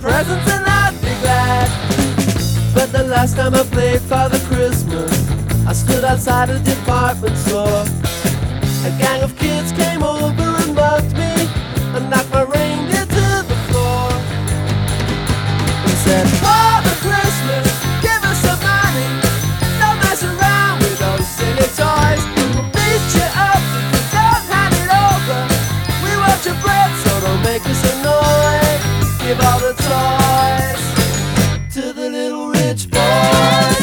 presents and I'd be glad. But the last time I played Father Christmas, I stood outside a department store. A gang of kids came over and mugged me and knocked my reindeer to the floor. He said, Father Christmas, give us some money. Don't mess around with those silly toys. We'll beat you up if you don't hand it over. We want your bread, so don't make us annoyed. Give all the toys to the little rich boys.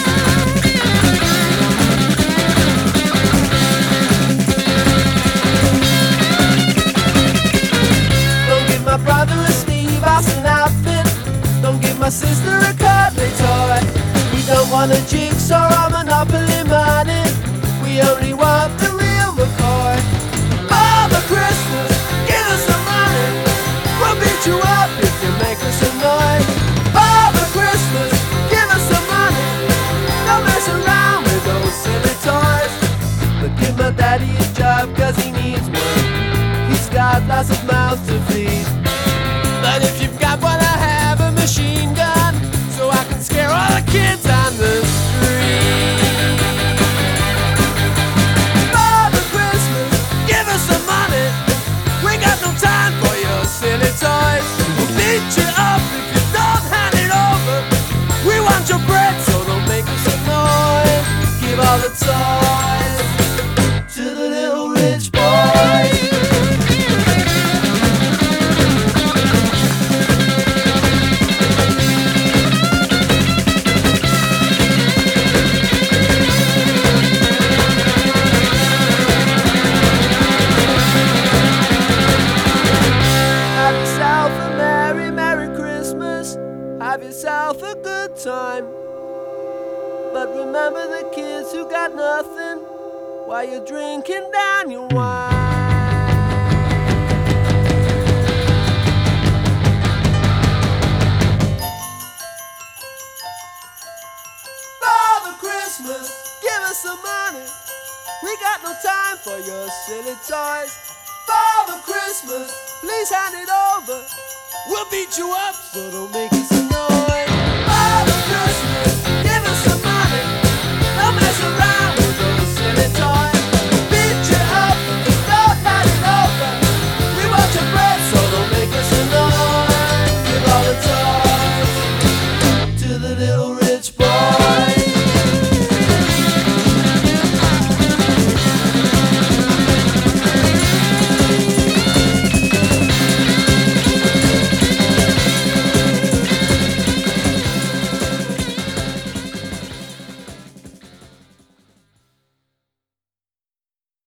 Don't give my brother a Steve Austin outfit. Don't give my sister a cuddly toy. We don't want a jigsaw or Monopoly money. We only want the real McCoy. Father Christmas, give us some money. We'll beat you up if you make us annoyed. Father Christmas, give us some money. Don't mess around with those silly toys. But give my daddy a job, cause he needs one. He's got lots of mouths to feed. But if you've got one, I have a machine gun, so I can scare all the kids on the street. Father Christmas, give us some money. We got no time for your silly toys. We'll beat you up if you don't hand it over. We want your bread, so don't make us annoyed. Give all the toys to the little rich boys. Have yourself a merry, merry Christmas. Have yourself a good time. But remember the kids who got nothing while you're drinking down your wine. Father Christmas, give us some money. We got no time for your silly toys. Father Christmas, please hand it over. We'll beat you up, so don't make us